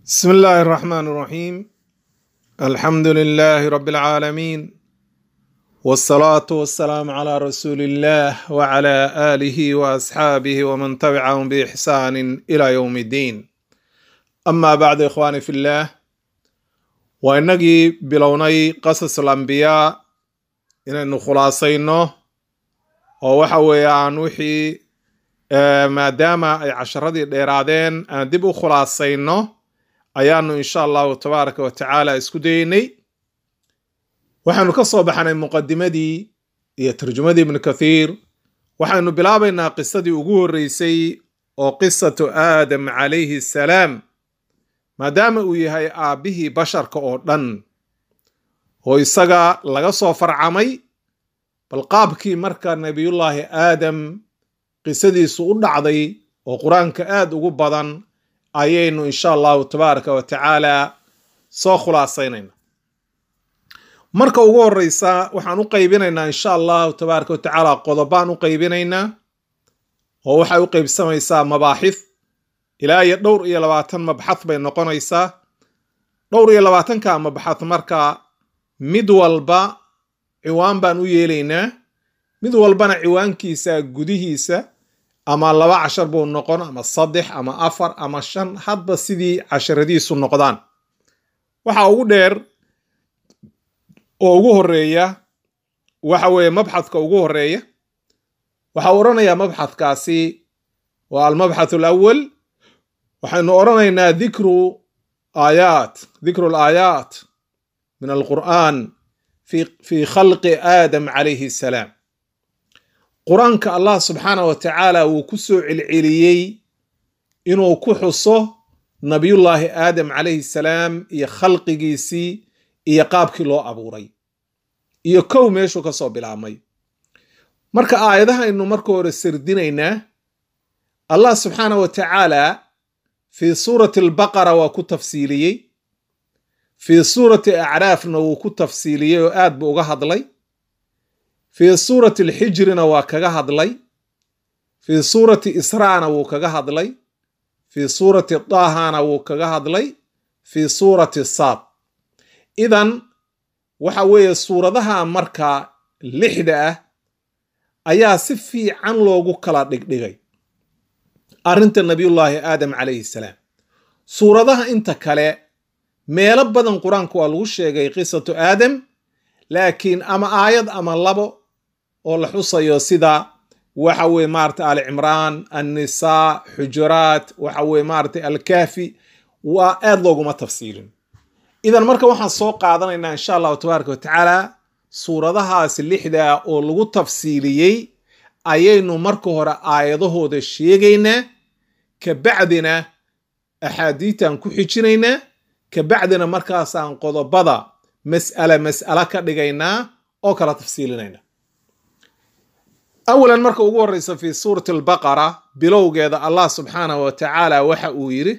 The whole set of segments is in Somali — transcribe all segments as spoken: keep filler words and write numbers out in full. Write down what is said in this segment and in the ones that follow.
بسم الله الرحمن الرحيم. الحمد لله رب العالمين، والصلاة والسلام على رسول الله وعلى آله وأصحابه ومن تبعهم بإحسان إلى يوم الدين. أما بعد إخواني في الله، وإنجي بلوني قصص الأنبياء إن خلاصينه ووحوي عن وحي ما دام عشرة ديرادين أنا دبو خلاصينه ayaanu insha allahu tabaaraka wa tacaala isku daynay. waxaanu ka soo baxnay muqadimadii iyo tarjumadii ibn kathiir. waxaanu bilaabaynaa qisadii ugu horeysay oo qisatu aadam calayhi salaam, maadaama uu yahay aabihii basharka oo dhan oo isaga laga soo farcamay. bal qaabkii marka nabiyullaahi aadam qisadiisu u dhacday oo qur-aanka aad ugu badan ayaynu insha allahu tabaaraka wa tacaala soo khulaasaynayna. marka ugu horeysa waxaan u qaybinaynaa insha allahu tabaaraka wa tacaala qodobaan u qaybinaynaa oo waxay u qaybsamaysaa mabaaxith ilaa iyo dhowr iyo labaatan mabxath bay noqonaysaa. dhowr iyo labaatanka mabxath marka mid walba ciwaan baan u yeelaynaa, mid walbana ciwaankiisa gudihiisa ama laba cashar buu noqon, ama saddex, ama afar, ama shan, hadba sidii casharadiisu noqdaan. waxa ugu dheer oo ugu horeeya waxa weeye mabxathka ugu horeeya. waxa oranayaa mabxathkaasi waa almabxath alawwal. waxaynu oranaynaa dhikru aayaat dhikru alaayaat min alqur'aan fi fi khalqi aadam calayhi salaam. qur-aanka allah subxaana wa tacaala wuu ku soo celceliyey inuu ku xuso nabiyullaahi aadam calayhi salaam iyo khalqigiisii iyo qaabkii loo abuuray iyo kow meeshuu ka soo bilaabmay. marka aayadahaynu marka hore sardinaynaa. allah subxaana wa tacaala fii suurati albaqara waa ku tafsiiliyey, fii suurati acraafna wuu ku tafsiiliyey oo aad buu uga hadlay, fii suurati alxijrina waa kaga hadlay, fii suurati israana wuu kaga hadlay, fii suurati daahana wuu kaga hadlay, fii suurati saad. idan waxa weeye suuradaha marka lixda ah ayaa si fiican loogu kala dhigdhigay arrinta nabiyullaahi aadam calayhi salaam. suuradaha inta kale meelo badan qur-aanka waa lagu sheegay qisatu aadam, laakiin ama aayad ama labo oo la xusayo sida waxa weye maarata ali cimraan, annisaa, xujuraat, waxa weye maarata alkaafi, waa aad looguma tafsiilin. idan marka waxaan soo qaadanaynaa insha allahu tabaaraka wa tacaala suuradahaas lixda oo lagu tafsiiliyey ayaynu marka hore aayadahooda sheegaynaa, kabacdina axaadiitaan ku xijinaynaa, kabacdina markaasaan qodobada mas'ala mas'ala ka dhigaynaa oo kala tafsiilinayna. awalan marka ugu horeysa fi suurati albaqara bilowgeeda allah subxaanahu wa tacaala waxa uu yidhi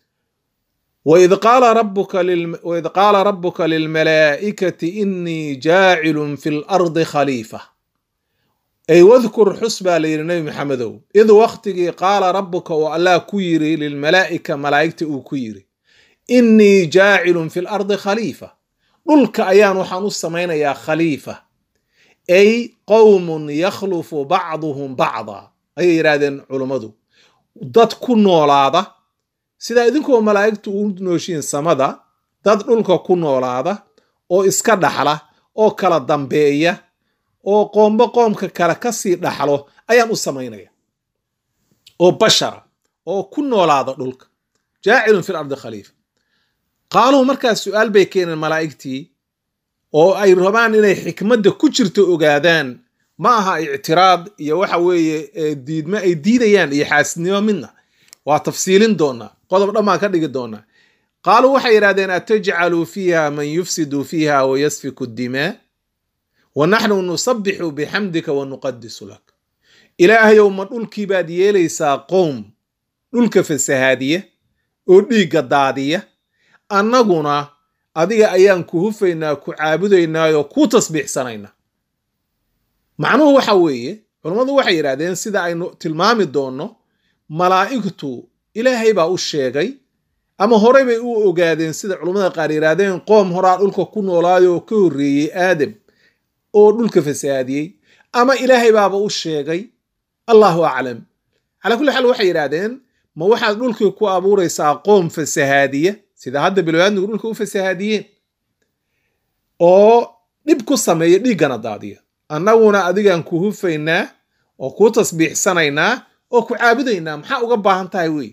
waid qaala rabuka waid qaala rabuka lilmalaa'ikati inii jaacilun fi lardi khaliifa. ay wadkur xus baa la yidhi nebi maxamedow id waktigii qaala rabuka oo allah ku yidhi lilmalaa'ika malaa'igta uu ku yidhi inii jaacilun fi lardi khaliifa, dhulka ayaan waxaan u samaynayaa khaliifa. ay qowmun yakhlufu bacduhum bacda ayay yidhaahdeen culummadu, dad ku noolaada sidaa idinkoo malaa'igtu u nooshiin samada, dad dhulka ku noolaada oo iska dhaxla oo kala dambeeya oo qoomba qoomka kale kasii dhaxlo ayaan u samaynaya, oo bashara oo ku noolaada dhulka. jaacilun fi lardi khaliifa. qaaluu markaas su-aal bay keeneen malaa'igtii oo ay rabaan inay xikmadda ku jirto ogaadaan, ma aha ictiraad iyo waxa weeye diidma ay diidayaan iyo xaasidnimo midna. waa tafsiilin doonaa, qodob dhammaan ka dhigi doonaa. qaaluu waxay yidhahdeen atajcalu fiiha man yufsidu fiiha wayasfiku dimaa wa naxnu nusabixu bixamdika wa nuqadisu lak. ilaahayow ma dhulkii baad yeelaysaa qowm dhulka fasahaadiya oo dhiigga daadiya, annaguna adiga ayaan ku hufaynaa, ku caabudaynaayo ku tasbiixsanaynaa. macnuhu waxa weeye culummadu waxay yidhahdeen sida aynu tilmaami doonno, malaa'igtu ilaahay baa u sheegay ama horey bay u ogaadeen sida culummada qaar yidhaahdeen qoom horaa dhulka ku noolaayo oo ka horreeyey aadam oo dhulka fasaadiyey ama ilaahay baaba u sheegay allahu aclam calaa kulli xaal waxay yidhaahdeen ma waxaad dhulkii ku abuuraysaa qoom fasahaadiya sida hadda bilowaadnigu dhulka u fasahaadiyeen oo dhib ku sameeya dhiiggana daadiya annaguna adigaan ku hufaynaa oo ku tasbiixsanaynaa oo ku caabudaynaa maxaa uga baahan tahay wey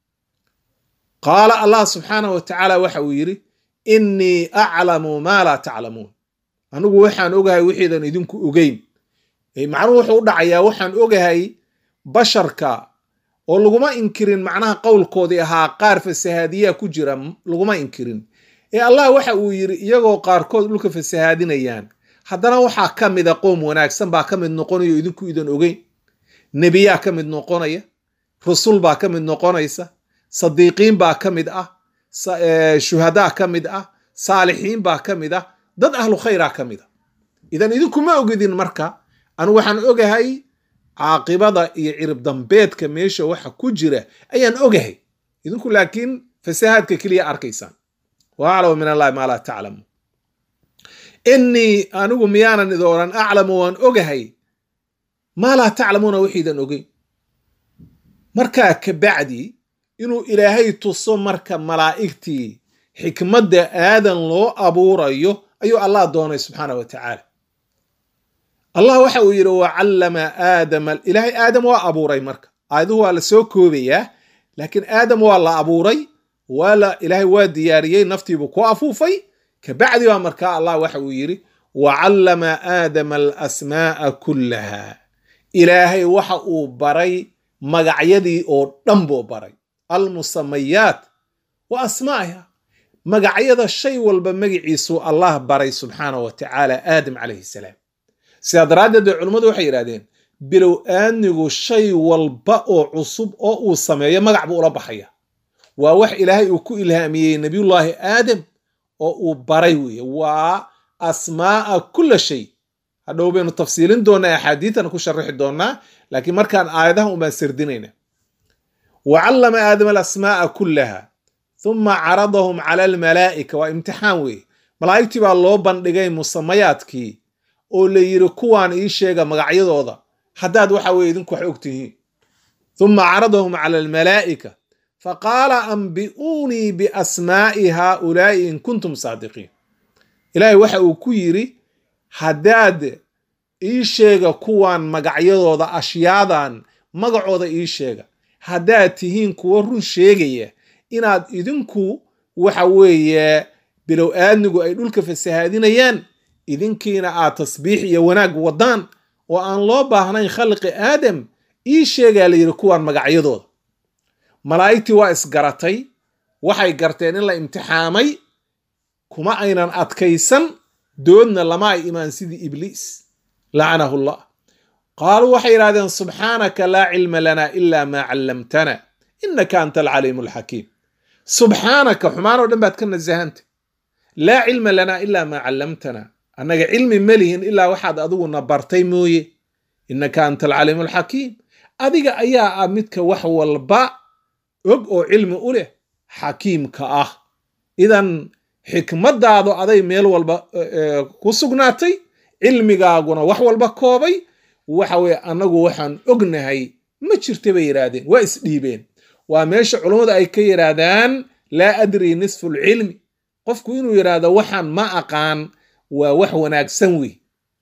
qaala allah subxaanahu watacaala waxa uu yidhi innii aclamu maa laa taclamuun anigu waxaan ogahay wixiidan idinku ogeyn macnuhu wuxuu u dhacayaa waxaan ogahay basharka oo laguma inkirin macnaha qowlkoodii ahaa qaar fasahaadiyaa ku jira laguma inkirin ee allah waxa uu yidhi iyagoo qaarkood dhulka fasahaadinayaan haddana waxaa ka mida qoom wanaagsan baa ka mid noqonayo idinku idan ogeyn nebiyaa ka mid noqonaya rusul baa ka mid noqonaysa sadiiqiin baa ka mid ah shuhadaa ka mid ah saalixiin baa ka mid ah dad ahlu khayraa ka mid a idan idinkuma ogidin marka anigu waxaan ogahay caaqibada iyo cirib dambeedka meesha waxa ku jira ayaan ogahay idinku laakiin fasahaadka keliya arkaysaan wa aclamu min allahi maa laa taclamu innii anigu miyaanan idooran aclamu waan ogahay maa laa taclamuuna wixiidan ogeyn markaa kabacdi inuu ilaahay tuso marka malaa'igtii xikmadda aadan loo abuurayo ayuu allah doonay subxaana wa tacaala allah waxa uu yidhi wacallama aadama ilaahay aadam waa abuuray marka aayaduhu waa la soo koobayaa laakiin aadam waa la abuuray waa la ilaahay waa diyaariyey naftiibuu ku afuufay kabacdi baa markaa allah waxa uu yidhi wacallama aadama alasmaa'a kullaha ilaahay waxa uu baray magacyadii oo dhan buu baray almusamayaat wa asmaa'iha magacyada shay walba magiciisuu allah baray subxaanahu wa tacaala aadam calayhi salaam sidaa daraaddeed bay culummadu waxay yidhahdeen bilow aadnigu shay walba oo cusub oo uu sameeyo magac buu ula baxaya waa wax ilaahay uu ku ilhaamiyey nebiyullaahi aadam oo uu baray weeye waa asmaa'a kulla shay hadhow baynu tafsiilin doonnaa axaadiitana ku sharixi doonnaa laakiin markaan aayadaha unbaan sardinayna wacallama aadama alasmaa'a kullaha uma caradahum cala almalaa'ika waa imtixaan weeye malaa'igtii baa loo bandhigay musamayaadkii oo la yidhi kuwaan ii sheega magacyadooda haddaad waxa weye idinku wax og tihiin uma caradahum cala almalaa'ika faqaala ambi'uunii biasmaa'i haaulaa'i in kuntum saadiqiin ilaahay waxa uu ku yidhi haddaad ii sheega kuwaan magacyadooda ashyaadan magacooda ii sheega haddaad tihiin kuwa run sheegaya inaad idinku waxa weeye bilow aadnigu ay dhulka fasahaadinayaan idinkiina aad tasbiix iyo wanaag wadaan oo aan loo baahnayn khalqi aadam ii sheegaa la yidhi kuwaan magacyadooda malaa'igtii waa isgaratay waxay garteen in la imtixaamay kuma aynan adkaysan doodna lama ay imaan sidii ibliis lacanahu llah qaaluu waxay yidhahdeen subxaanaka laa cilma lana ila maa callamtana innaka anta alcaliimu alxakiim subxaanaka xumaan oo dhan baad ka nasahantay laa cilma lana ilaa maa callamtana annaga cilmi ma lihin ilaa waxaad adiguna bartay mooye innaka anta alcaliimu alxakiim adiga ayaa ah midka wax walba og oo cilmi u leh xakiimka ah idan xikmadaadu aday meel walba ku sugnaatay cilmigaaguna wax walba koobay waxa weye annagu waxaan ognahay ma jirta bay yidhaahdeen waa isdhiibeen waa meesha culummada ay ka yidhaahdaan laa adri nisfu lcilmi qofku inuu yidhaahdo waxaan ma aqaan waa wax wanaagsan wey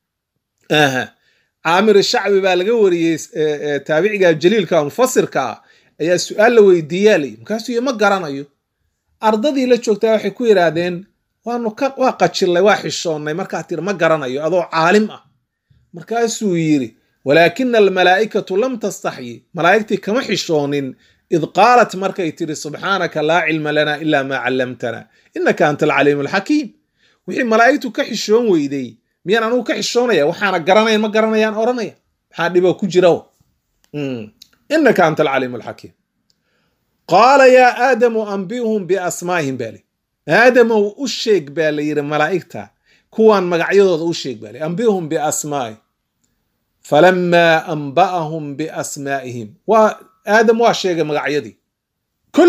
aha caamir shacbi baa laga wariyey taabiciga jaliilka mufasirka ah ayaa su-aal la weydiiyaa lay markaasuu ma garanayo ardadii la joogtaa waxay ku yidhaahdeen waanu waa qajilnay waa xishoonnay markaa tiri ma garanayo adoo caalim ah markaasuu yidhi walaakina almalaa'ikatu lam tastaxyi malaa'igtii kama xishoonin id qaalat markay tiri subxaanaka laa cilma lana ilaa maa callamtana innaka anta alcaliimu alxakiim wixii malaa'igtu ka xishoon weyday miyaan anugu ka xishoonaya waxaana garanayn ma garanayaan odhanaya maxaa dhibo ku jira innaka anta alcaliimu alxakiim qaala yaa aadamu ambihum biasmaa'ihim baa li aadamow u sheeg baa la yidhi malaa'igta kuwaan magacyadooda u sheeg baa li ambihum biasmaa'ihim falamaa anba'ahum biasmaa'ihim waa aadam waa sheegay magacyadii kulli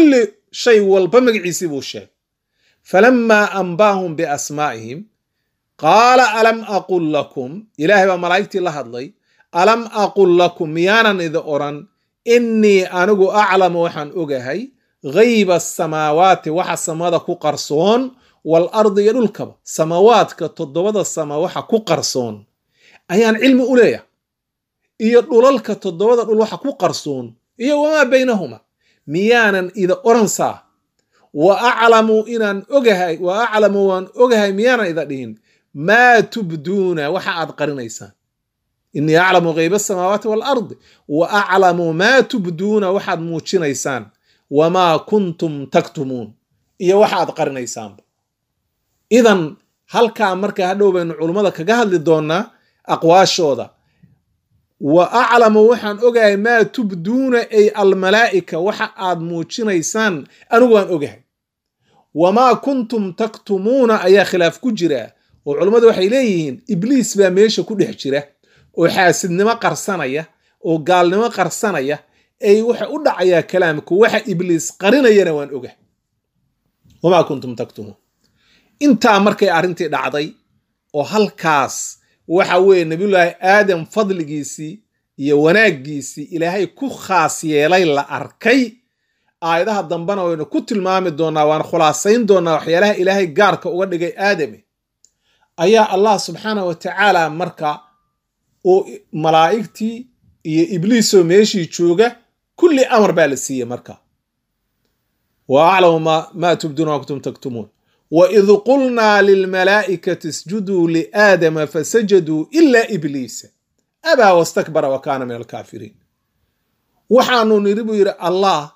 shay walba magaciisii buu sheegay falamaa anbaahum biasmaa'ihim qaala alam aqul lakum ilaahay baa malaa'igtii la hadlay alam aqul lakum miyaanan idi odhan innii anigu aclamu waxaan ogahay ghayba asamaawaati waxa samada ku qarsoon waalardi iyo dhulkaba samaawaadka toddobada sama waxa ku qarsoon ayaan cilmi u leeyahay iyo dhulalka toddobada dhul waxa ku qarsoon iyo wamaa baynahuma miyaanan ida odhansaa wa aclamu inaan ogahay wa aclamu waan ogahay miyaanan ida dhihin maa tubduuna waxa aad qarinaysaan innii aclamu ghayba asamaawaati waalardi wa aclamu maa tubduuna waxaad muujinaysaan wamaa kuntum taktumuun iyo waxa aad qarinaysaanba idan halkaa marka hadhow baynu culummada kaga hadli doonaa aqwaashooda wa aclamu waxaan ogahay maa tubduuna ay almalaa'ika waxa aad muujinaysaan anigu waan ogahay wamaa kuntum taktumuuna ayaa khilaaf ku jira oo culummadu waxay leeyihiin ibliis baa meesha ku dhex jira oo xaasidnimo qarsanaya oo gaalnimo qarsanaya ay waxa u dhacayaa kalaamku waxa ibliis qarinayana waan ogahay wamaa kuntum taktumuun intaa markay arrintii dhacday oo halkaas waxa weeye nabiyullaahi aadam fadligiisii iyo wanaaggiisii ilaahay ku khaas yeelay la arkay aayadaha dambena waynu ku tilmaami doonaa waan khulaasayn doonaa waxyaalaha ilaahay gaarka uga dhigay aadame ayaa allah subxaanahu wa tacaala marka oo malaa'igtii iyo ibliisoo meeshii jooga kulli amar baa la siiyey marka wa aclamu maa tubduuna wa kuntum taktumuun وإذ قلنا للملائكة اسجدوا لآدم فسجدوا إلا إبليس أبى واستكبر وكان من الكافرين وحانو نريبو يرى الله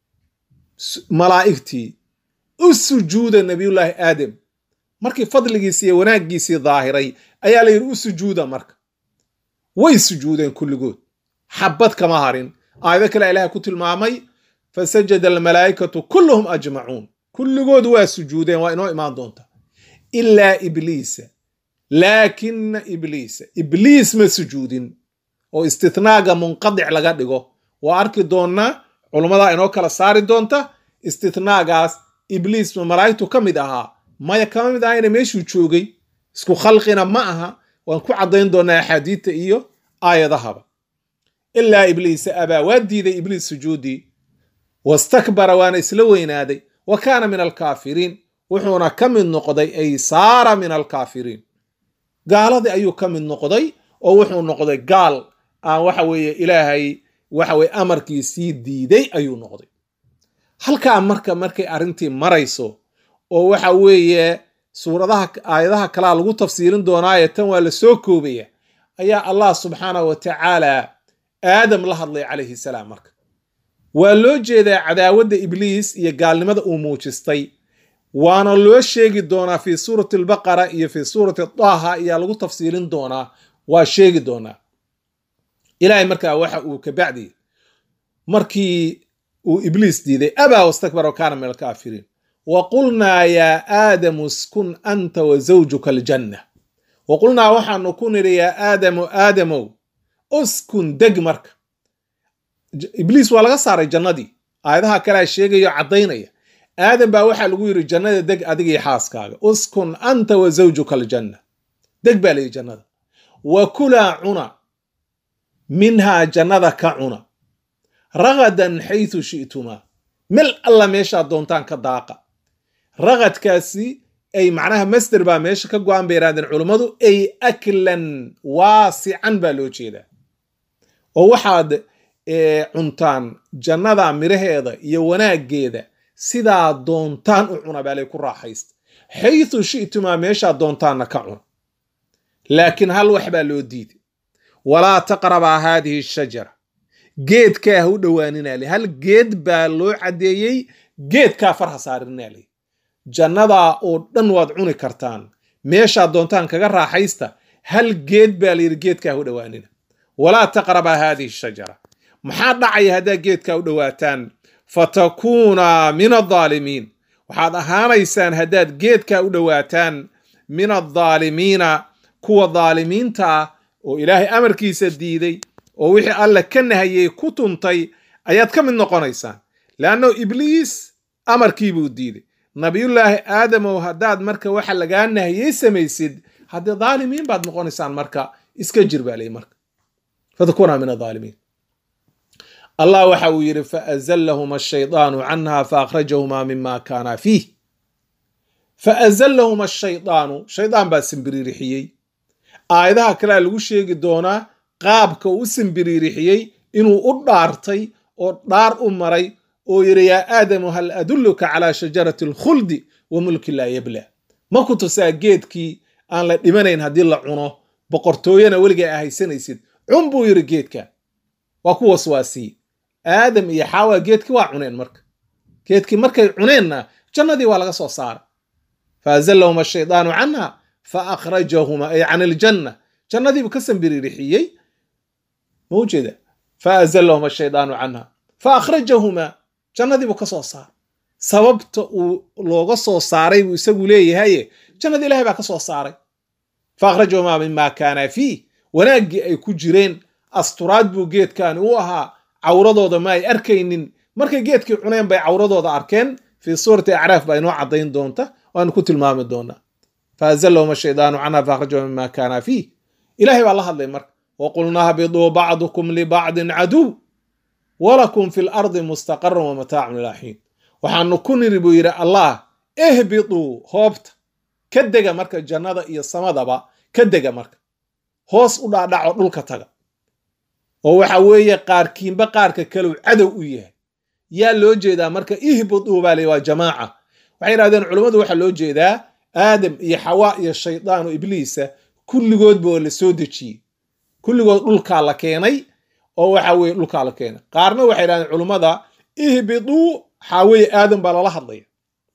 ملائكتي السجود النبي الله آدم مركي فضلقيسي وناقيسي ظاهري أيا لير السجود مرك وي سجودين كل قود حبت كمهارين آيذا كلا إله كتل معمي فسجد الملائكة كلهم أجمعون kulligood waa sujuudeen waa inoo imaan doonta ilaa ibliisa laakinna ibliisa ibliis ma sujuudin oo istithnaaga munqadic laga dhigo waa arki doonnaa culummada inoo kala saari doonta istithnaagaas ibliis ma malaa'igtu ka mid ahaa maya kama mid ahayna meeshuu joogay isku khalqina ma aha waan ku caddayn doonnaa axaadiidta iyo aayadahaba ilaa ibliisa abaa waa diiday ibliis sujuudii wastakbara waana isla weynaaday وكان من الكافرين وحونا كم النقضي أي صار من الكافرين قال هذا أيو كم النقضي أو وحو النقضي قال آه وحوي إلهي وحوي أمركي سيد ديدي أيو نقضي هل كان مركا مركي أرنتي مريسو أو وحوي سورة ذاك آية ذاك كلا لغو تفسيرين دون آية تنوى لسوكو بيه أي الله سبحانه وتعالى آدم لحظي عليه السلام مركا waa loo jeedaa cadaawadda ibliis iyo gaalnimada uu muujistay waana loo sheegi doonaa fi suurati albaqara iyo fi suurati taaha ayaa lagu tafsiilin doonaa waa sheegi doonaa ilaahay markaa waxa uu ka bacdi markii uu ibliis diiday abaa wastakbara kaana min alkaafiriin wa qulnaa yaa aadamu uskun anta wa zawjuka aljanna wa qulnaa waxaanu ku nidhi yaa aadamu aadamow uskun deg marka ibliis waa laga saaray jannadii aayadaha kale sheegayo cadaynaya aadam baa waxa lagu yiri jannada deg adiga iyo xaaskaaga uskun anta wa zawjuka aljanna deg baa leeyahay jannada wa kula cuna minha jannada ka cuna ragadan haythu shi'tuma mil alla meesha doontaan ka daaqa ragadkaasi ay macnaha masdar baa meesha ka go'an beeraadin culimadu ay aklan waasi'an baa loo jeedaa oo waxaad cuntaan jannada miraheeda iyo wanaageeda sidaa doontaan u cuna baa lay ku raaxaysta haythu shi'tuma meesha doontaanna ka cuna laakiin hal wax baa loo diiday walaa taqraba haadihi shajara geedkaa ha u dhowaanina le hal geed baa loo cadeeyey geedkaa farha saarina le jannadaa oo dhan waad cuni kartaan meeshaa doontaan kaga raaxaysta hal geed baa layidhi geedkaa ha u dhowaanina walaa taqraba haadihi shajara maxaa dhacaya haddaa geedkaa u dhowaataan fatakuuna min adaalimiin waxaad ahaanaysaan haddaad geedkaa u dhowaataan min adaalimiina kuwa daalimiinta ah oo ilaahay amarkiisa diiday oo wixii alle ka nahayey ku tuntay ayaad ka mid noqonaysaan leanno ibliis amarkii buu diiday nabiyullaahi aadamow haddaad marka waxa lagaa nahiyey samaysid haddii dhaalimiin baad noqonaysaan marka iska jir baa leeyi marka fatakunaa min adhaalimiin allah waxa uu yidhi faazallahuma ashaydaanu canha faakhrajahuma mima kaana fiih faazallahuma ashaydaanu shaydaan baa simbiriirixiyey aayadaha kalea lagu sheegi doonaa qaabka uu u simbiriirixiyey inuu u dhaartay oo dhaar u maray oo yidhi yaa aadamu hal adulluka calaa shajarati alkhuldi wa mulki laa yabla ma ku tusaa geedkii aan la dhimanayn haddii la cuno boqortooyana weligaa a haysanaysid cun buu yidhi geedka waa ku waswaasiyey aadam iyo xaawa geedkii waa cuneen marka geedkii markay cuneenna jannadii waa laga soo saaray faazallahuma ashaydaanu canha fa akhrajahuma ay can iljanna jannadiibuu ka sambiriirixiyey ma ujeeda faazallahuma ashaydaanu canha fa akhrajahuma jannadiibuu ka soo saaray sababta uu looga soo saaray buu isagu leeyahaye jannadii ilahay baa ka soo saaray fa akhrajahuma mima kaana fiih wanaaggii ay ku jireen asturaad buu geedkaani u ahaa cawradooda ma ay arkaynin markay geedkii cuneen bay cawradooda arkeen fii suurati acraaf baa inoo caddayn doonta waanu ku tilmaami doonaa faazallahuma ashaydaanu canha faakhrajahuma mima kaana fiih ilahay baa la hadlay marka waqulnaa hbiduu bacdukum libacdin caduw walakum fi lardi mustaqarun wamataacun ilaa xiin waxaanu ku niri buu yidhi allah ehbiduu hoobta ka dega marka jannada iyo samadaba ka dega marka hoos u dhaadhaco dhulka taga oo waxa weeye qaarkiinba qaarka kaleu cadow u yahay yaa loo jeedaa marka ihbiduu baa le waa jamaaca waxay yidhahdeen culummadu waxaa loo jeedaa aadam iyo xawaa iyo shaydaan oo ibliisa kulligoodba oo la soo dejiyey kulligood dhulkaa la keenay oo waxa weye dhulkaa la keenay qaarna waxay yidhahdeen culummada ihbiduu xaaweye aadam baa lala hadlaya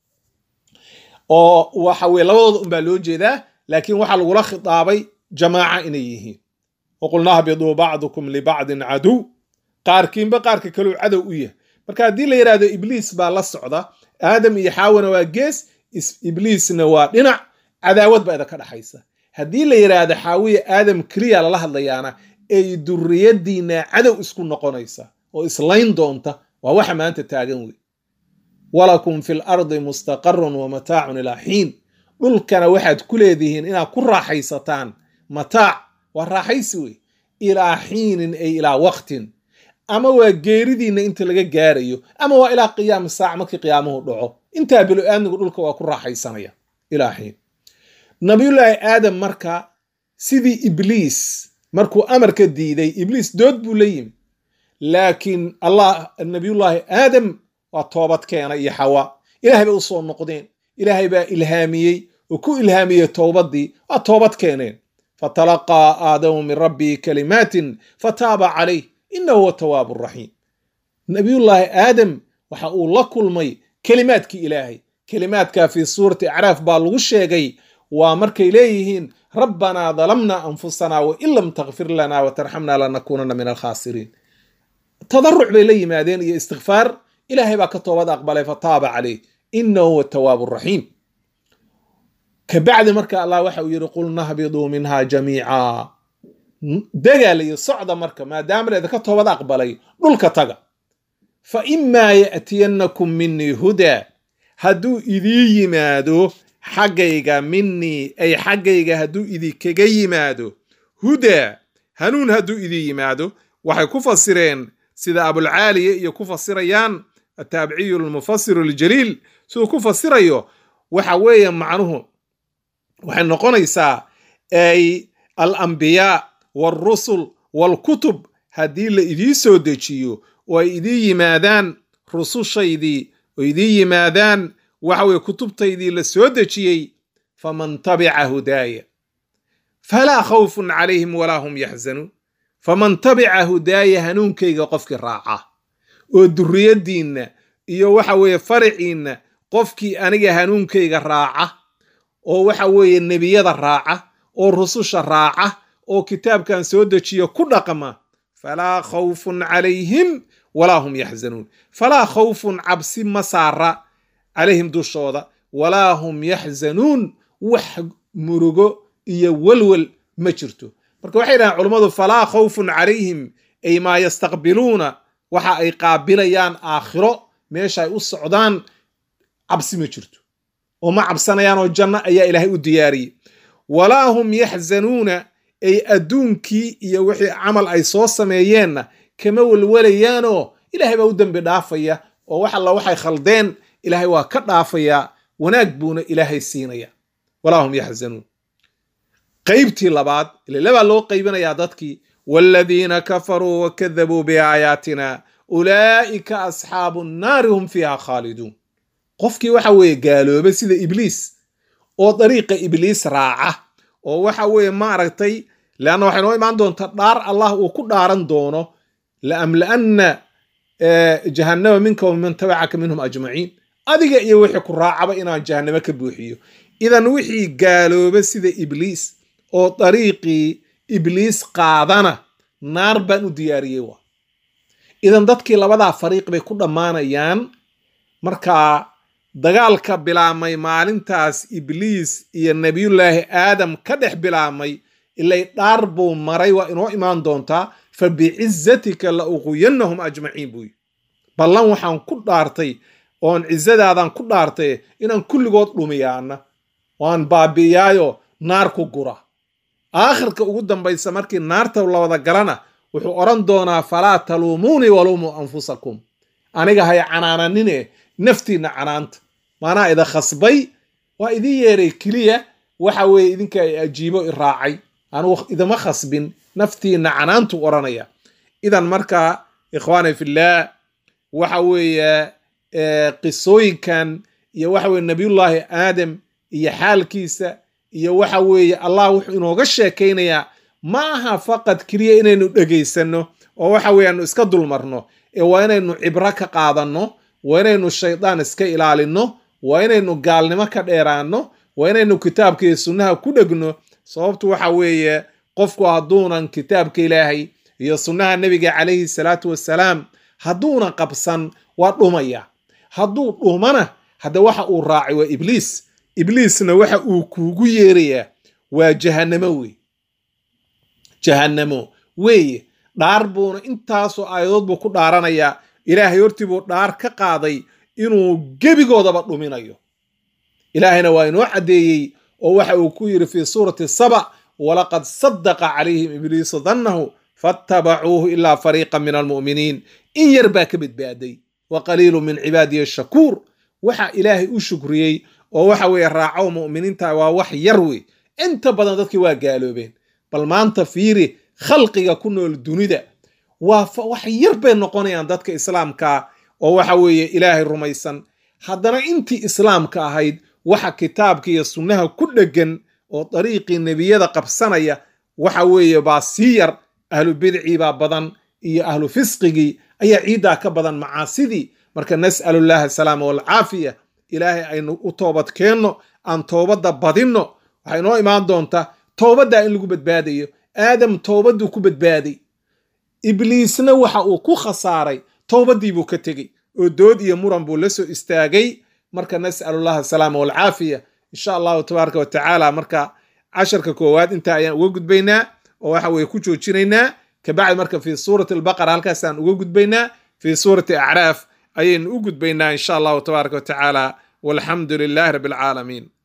oo waxa weye labadooda unbaa loo jeedaa laakiin waxaa lagula khitaabay jamaaca inay yihiin waqulnaa hbiduu bacdukum libacdin caduw qaarkiinba qaarka kaleu cadow u yahay marka haddii la yidhahdo ibliis baa la socda aadam iyo xaawana waa gees ibliisna waa dhinac cadaawad baa idinka dhaxaysa haddii la yidhaahdo xaawiya aadam keliya lala hadlayaana ay duriyadiina cadow isku noqonaysa oo islayn doonta waa waxa maanta taagan wey walakum fi lardi mustaqarun wamataacun ilaa xiin dhulkana waxaad ku leedihiin inaad ku raaxaysataan mataac waa raaxaysi wey ilaa xiinin ay ilaa waqtin ama waa geeridiinna inta laga gaarayo ama waa ilaa qiyaami saac markii qiyaamuhu dhaco intaa bilo-aadmigu dhulka waa ku raaxaysanaya ilaa xiin nabiyullaahi aadam marka sidii ibliis markuu amarka diiday ibliis dood buu la yimi laakiin allah nabiyullaahi aadam waa toobad keena iyo xawa ilaahay bay u soo noqdeen ilaahay baa ilhaamiyey oo ku ilhaamiyey towbaddii waa toobad keeneen fatalaqaa aadamu min rabbii kalimaatin fataaba calayh inahu huwa tawaabu raxiim nabiyullaahi aadam waxa uu la kulmay kelimaadkii ilaahay kelimaadkaa fii suurati acraaf baa lagu sheegay waa markay leeyihiin rabbanaa dalamnaa anfusanaa wain lam takfir lanaa watarxamnaa lanakuunana min alkhaasiriin tadaruc bay la yimaadeen iyo istikfaar ilaahay baa ka toobad aqbalay fataaba calayh inahu huwa tawaabu raxiim kabacdi marka allah waxa uu yidhi qulna hbiduu minhaa jamiica dagaal iyo socda marka maadaama laydinka toobad aqbalay dhulka taga fa imaa ya'tiyannakum minii hudaa hadduu idii yimaado xaggayga minii ay xaggayga hadduu idinkaga yimaado hudaa hanuun hadduu idii yimaado waxay ku fasireen sida abulcaaliya iyo ku fasirayaan ataabiciyu almufasiru aljaliil siduu ku fasirayo waxa weeye macnuhu waxay noqonaysaa ay alambiyaa waalrusul waalkutub haddii la idii soo dejiyo oo ay idii yimaadaan rusushaydii oo idii yimaadaan waxa weye kutubtaydii la soo dejiyey faman tabica hudaaya falaa khawfun calayhim walaa hum yaxzanuun faman tabica hudaaya hanuunkayga qofkii raaca oo duriyaddiinna iyo waxa weeye faraciinna qofkii aniga hanuunkayga raaca oo waxa weeye nebiyada raaca oo rususha raaca oo kitaabkan soo dejiyo ku dhaqma falaa khawfun calayhim walaa hum yaxzanuun falaa khawfun cabsi ma saara calayhim dushooda walaa hum yaxzanuun wax murugo iyo walwal ma jirto marka waxay dhahaan culummadu falaa khawfun calayhim ay maa yastaqbiluuna waxa ay qaabilayaan aakhiro meesha ay u socdaan cabsi ma jirto oo ma cabsanayaanoo janno ayaa ilaahay u diyaariyey walaa hum yaxzanuuna ay adduunkii iyo wixii camal ay soo sameeyeenna kama welwelayaanoo ilaahay baa u dembi dhaafaya oo wax alla waxay khaldeen ilaahay waa ka dhaafayaa wanaag buuna ilaahay siinaya walaa hum yaxzanuun qaybtii labaad ile labaa loo qaybinayaa dadkii waaladiina kafaruu wakadabuu biaayaatina ulaa'ika asxaabu nnaari hum fiiha khaaliduun qofkii waxa weeye gaaloobay sida ibliis oo dariiqa ibliis raaca oo waxa weeye ma aragtay leanna waxay noo imaan doontaa dhaar allah uu ku dhaaran doono laamla'anna jahannama minka waman tabacaka minhum ajmaciin adiga iyo wixii ku raacaba inaan jahannamo ka buuxiyo idan wixii gaalooba sida ibliis oo dariiqii ibliis qaadana naar baan u diyaariyey waa idan dadkii labadaa fariiq bay ku dhammaanayaan markaa dagaalka bilaamay maalintaas ibliis iyo nebiyullaahi aadam ka dhex bilaamay ilay dhaar buu maray waa inoo imaan doontaa fa bicizatika la uquyannahum ajmaciin buuyi ballan waxaan ku dhaartay oon cizadaadan ku dhaartay inaan kulligood dhumiyaana waan baabi'iyaayo naar ku gura aakhirka ugu dambaysa markii naarta la wada galana wuxuu odhan doonaa falaa taluumuunii waluumuu anfusakum aniga hay canaananine naftiinna canaanta maanaa ida khasbay waa idin yeeray keliya waxa weeye idinka ay ajiibo i raacay anugu idama khasbin naftiinna canaantu odhanaya idan markaa ikhwaani fillaah waxa weeye qisooyinkan iyo waxa weye nabiyullaahi aadam iyo xaalkiisa iyo waxa weeye allah wuxuu inooga sheekaynayaa ma aha faqad keliya inaynu dhegaysanno oo waxa weeye aanu iska dulmarno ee waa inaynu cibro ka qaadanno waa inaynu shaydaan iska ilaalinno waa inaynu gaalnimo ka dheeraanno waa inaynu kitaabka iyo sunnaha ku dhegno sababtu waxa weeye qofku hadduunan kitaabka ilaahay iyo sunnaha nebiga calayhi salaatu wassalaam hadduunan qabsan waa dhumaya hadduu dhumana hadda waxa uu raacay waa ibliis ibliisna waxa uu kuugu yeerayaa waa jahannamo wey jahannamo weeye dhaar buuna intaasoo aayadood buu ku dhaaranayaa ilaahay hortii buu dhaar ka qaaday inuu gebigoodaba dhuminayo ilaahayna waa inoo caddeeyey oo waxa uu ku yidhi fii suurati saba walaqad sadaqa calayhim ibliisu dannahu fattabacuuhu ilaa fariiqan min almu'miniin in yar baa ka badbaaday wa qaliilu min cibaadiya shakuur waxa ilaahay u shukriyey oo waxa weeye raaco mu'miniinta waa wax yar wey inta badan dadkii waa gaaloobeen bal maanta fiiri khalqiga ku nool dunida waa wax yar bay noqonayaan dadka islaamka oo waxa weeye ilaahay rumaysan haddana intii islaamka ahayd waxa kitaabka iyo sunnaha ku dhegan oo dariiqii nebiyada qabsanaya waxa weeye baa sii yar ahlu bidcii baa badan iyo ahlu fisqigii ayaa ciiddaa ka badan macaasidii marka nas'alullaha asalaama walcaafiya ilaahay aynu u toobad keenno aan toobadda badinno waxay noo imaan doontaa toobaddaa in lagu badbaadayo aadam toobadduu ku badbaaday ibliisna waxa uu ku khasaaray toobaddii buu ka tegey oo dood iyo muran buu la soo istaagay marka nas'alullaha asalaama walcaafiya insha allahu tabaaraka wa tacaala marka casharka koowaad intaa ayaan uga gudbaynaa oo waxa weeye ku joojinaynaa kabacdi marka fii suurati albaqara halkaasaan uga gudbaynaa fii suurati acraaf ayaynu u gudbaynaa insha allahu tabaaraka wa tacaala walxamdu lilaahi rabbi alcaalamiin